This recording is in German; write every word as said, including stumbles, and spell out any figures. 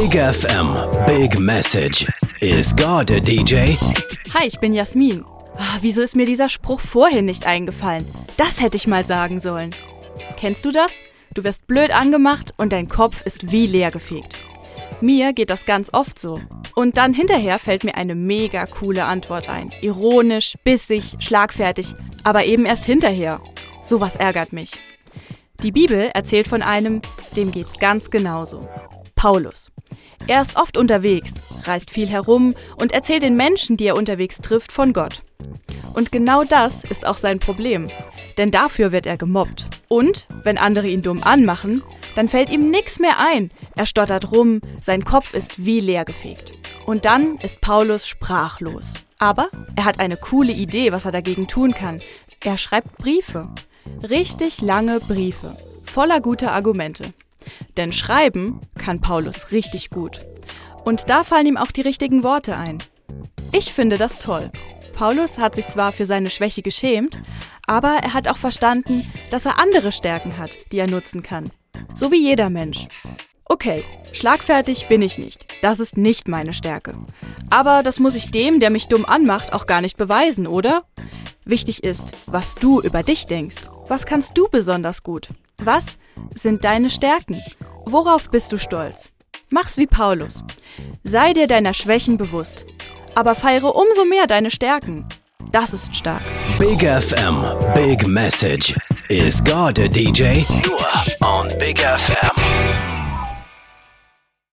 Big F M, Big Message. Is God a D J? Hi, ich bin Jasmin. Oh, wieso ist mir dieser Spruch vorhin nicht eingefallen? Das hätte ich mal sagen sollen. Kennst du das? Du wirst blöd angemacht und dein Kopf ist wie leergefegt. Mir geht das ganz oft so. Und dann hinterher fällt mir eine mega coole Antwort ein. Ironisch, bissig, schlagfertig, aber eben erst hinterher. Sowas ärgert mich. Die Bibel erzählt von einem, dem geht's ganz genauso. Paulus. Er ist oft unterwegs, reist viel herum und erzählt den Menschen, die er unterwegs trifft, von Gott. Und genau das ist auch sein Problem, denn dafür wird er gemobbt. Und wenn andere ihn dumm anmachen, dann fällt ihm nichts mehr ein. Er stottert rum, sein Kopf ist wie leergefegt. Und dann ist Paulus sprachlos. Aber er hat eine coole Idee, was er dagegen tun kann. Er schreibt Briefe. Richtig lange Briefe. Voller guter Argumente. Denn schreiben kann Paulus richtig gut. Und da fallen ihm auch die richtigen Worte ein. Ich finde das toll. Paulus hat sich zwar für seine Schwäche geschämt, aber er hat auch verstanden, dass er andere Stärken hat, die er nutzen kann. So wie jeder Mensch. Okay, schlagfertig bin ich nicht. Das ist nicht meine Stärke. Aber das muss ich dem, der mich dumm anmacht, auch gar nicht beweisen, oder? Wichtig ist, was du über dich denkst. Was kannst du besonders gut? Was sind deine Stärken? Worauf bist du stolz? Mach's wie Paulus. Sei dir deiner Schwächen bewusst. Aber feiere umso mehr deine Stärken. Das ist stark. Big F M, Big Message. Is God a D J? Nur on Big F M.